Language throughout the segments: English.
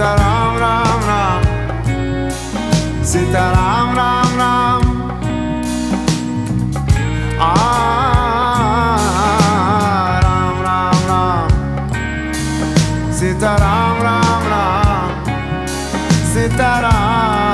Sitaram Ram Ram, Sitaram Ram Ram. Ram Ram Ram, Sitaram Ram Ram, Sitaram.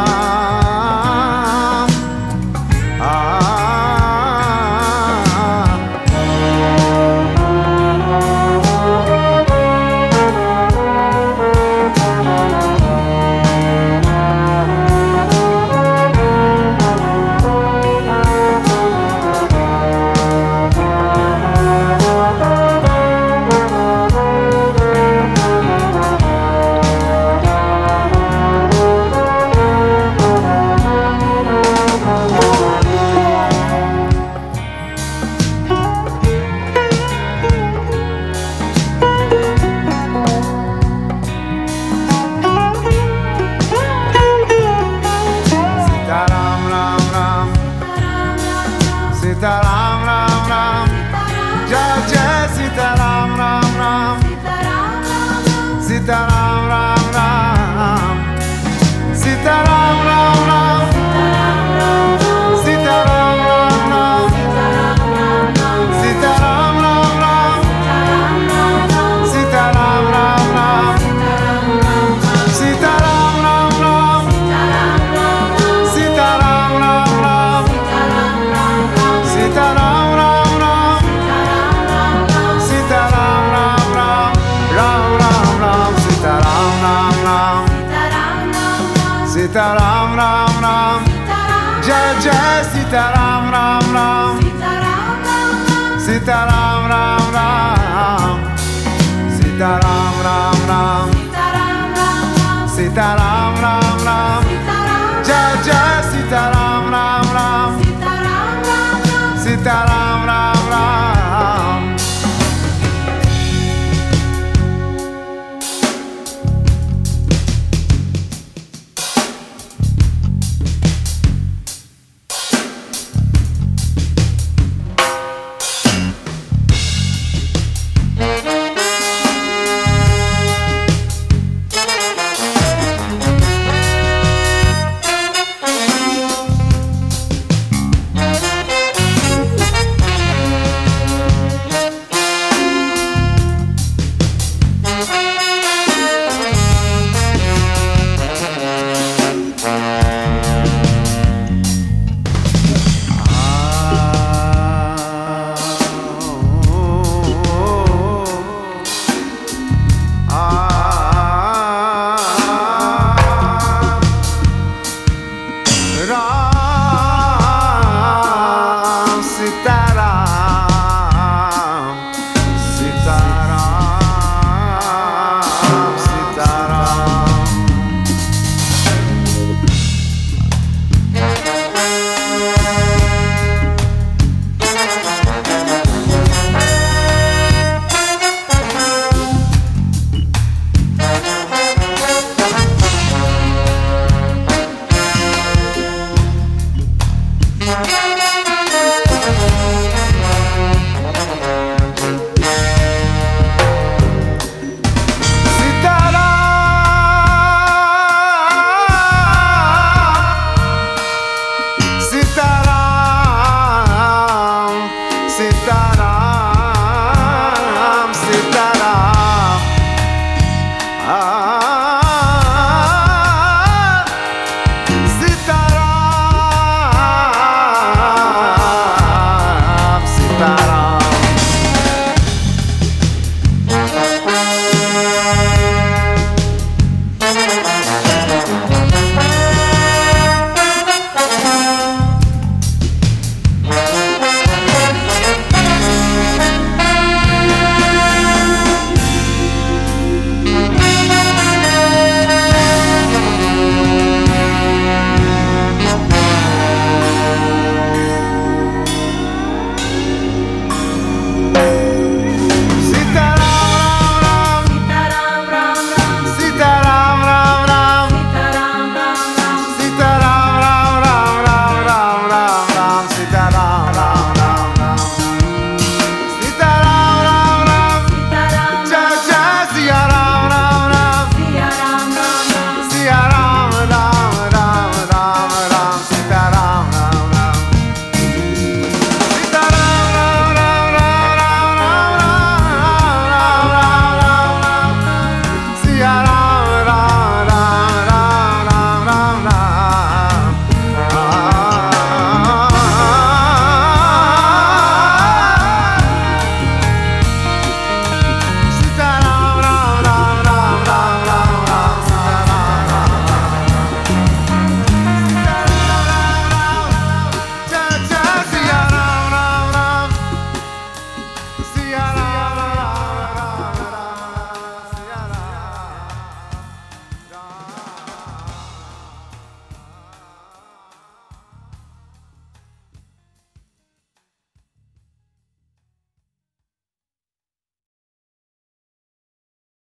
Sitaram Ram Ram, Jai Jai Sitaram Ram Ram, Sitaram Ram Ram, Sitaram Ram Ram, Sitaram Ram Ram, Sitaram Ram Ram, Sitaram Ram Ram, Sitaram Ram Ram, Sitaram Ram Ram, Sitaram Ram Ram, Sitaram Ram Ram, Ram Ram Ram, Sitaram Ram Ram, Sitaram Ram Ram, Jai Jai Sitaram Ram Ram, Sitaram Ram Ram, Sitaram Ram Ram, Sitaram.